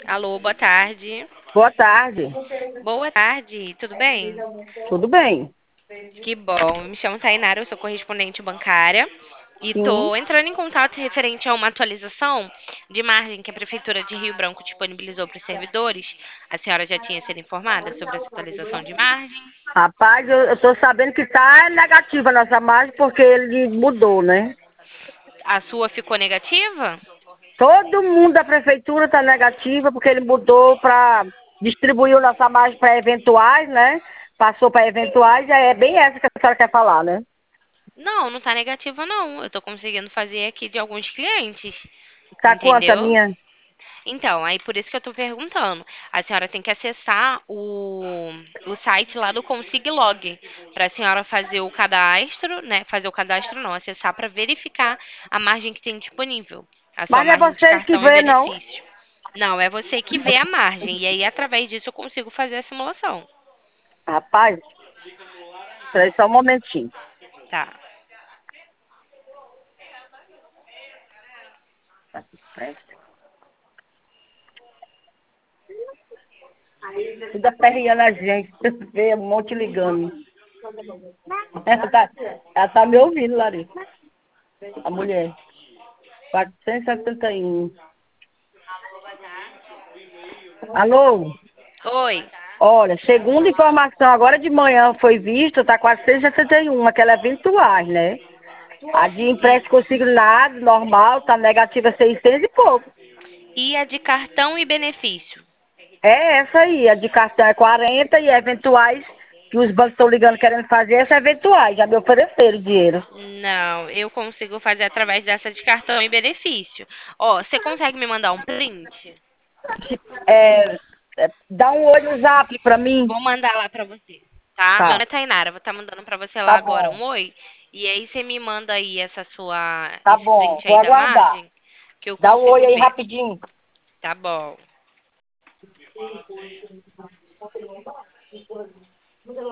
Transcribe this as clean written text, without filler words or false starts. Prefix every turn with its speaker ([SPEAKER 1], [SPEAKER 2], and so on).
[SPEAKER 1] Alô, boa tarde.
[SPEAKER 2] Boa tarde.
[SPEAKER 1] Boa tarde, tudo bem?
[SPEAKER 2] Tudo bem?
[SPEAKER 1] Que bom. Me chamo Tainara, eu sou correspondente bancária e
[SPEAKER 2] Sim.
[SPEAKER 1] estou entrando em contato referente a uma atualização de margem que a Prefeitura de Rio Branco disponibilizou para os servidores. A senhora já tinha sido informada sobre essa atualização de margem?
[SPEAKER 2] Rapaz, eu tô sabendo que tá negativa a nossa margem porque ele mudou, né?
[SPEAKER 1] A sua ficou negativa?
[SPEAKER 2] Todo mundo da prefeitura tá negativa porque ele mudou para distribuiu nossa margem para eventuais, né? Passou para eventuais, e é bem essa que a senhora quer falar, né?
[SPEAKER 1] Não, não está negativa não. Eu estou conseguindo fazer aqui de alguns clientes,
[SPEAKER 2] Tá quanto a
[SPEAKER 1] entendeu?
[SPEAKER 2] minha?
[SPEAKER 1] Então, aí por isso que eu estou perguntando. A senhora tem que acessar o site lá do Consiglog para a senhora fazer o cadastro, né? Fazer o cadastro não, acessar para verificar a margem que tem disponível, a sua
[SPEAKER 2] Mas não é
[SPEAKER 1] margem de
[SPEAKER 2] vocês que
[SPEAKER 1] cartão e
[SPEAKER 2] vê, não.
[SPEAKER 1] benefício. Não, é você que vê a margem. E aí, através disso, eu consigo fazer a simulação.
[SPEAKER 2] Rapaz, espera aí só um momentinho.
[SPEAKER 1] Tá.
[SPEAKER 2] Tudo aperreando a gente, vê um monte ligando. Ela tá me ouvindo, Larissa, a mulher. 471. Alô?
[SPEAKER 1] Oi.
[SPEAKER 2] Olha, segundo informação, agora de manhã foi vista, tá 471, aquela é eventuais, né? A de empréstimo consignado, normal, tá negativa 600 e pouco.
[SPEAKER 1] E a de cartão e benefício?
[SPEAKER 2] É essa aí, a de cartão é 40 e eventuais, que os bancos estão ligando querendo fazer, essa é eventuais, já me ofereceram dinheiro.
[SPEAKER 1] Não, eu consigo fazer através dessa de cartão e benefício. Ó, você consegue me mandar um print?
[SPEAKER 2] É, dá um olho no zap pra mim.
[SPEAKER 1] Vou mandar lá pra você, tá? Meu
[SPEAKER 2] Tá,
[SPEAKER 1] nome é Tainara, vou estar mandando pra você lá
[SPEAKER 2] tá
[SPEAKER 1] agora
[SPEAKER 2] bom,
[SPEAKER 1] um oi. E aí você me manda aí
[SPEAKER 2] tá
[SPEAKER 1] esse
[SPEAKER 2] bom,
[SPEAKER 1] print
[SPEAKER 2] vou
[SPEAKER 1] aí da
[SPEAKER 2] aguardar.
[SPEAKER 1] margem, que eu
[SPEAKER 2] Dá um oi
[SPEAKER 1] consigo
[SPEAKER 2] aí
[SPEAKER 1] ver.
[SPEAKER 2] rapidinho.
[SPEAKER 1] Tá bom.